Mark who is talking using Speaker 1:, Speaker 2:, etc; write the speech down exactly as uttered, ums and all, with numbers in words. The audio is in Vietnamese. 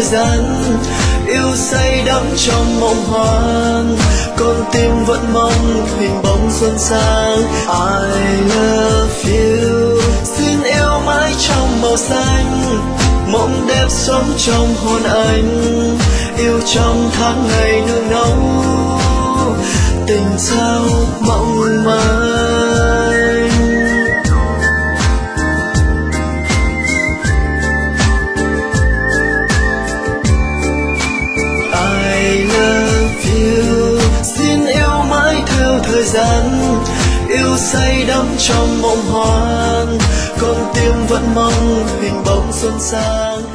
Speaker 1: gian, yêu say đắm trong mộng hoang, con tim vẫn mong hình bóng xuân sang. I love you, xin yêu mãi trong màu xanh, mộng đẹp sống trong hồn anh, yêu trong tháng ngày nương náu, tình sao mong manh. I love you, xin yêu mãi theo thời gian, yêu say đắm trong mộng hoang, con tim vẫn mong hình bóng xuân sang.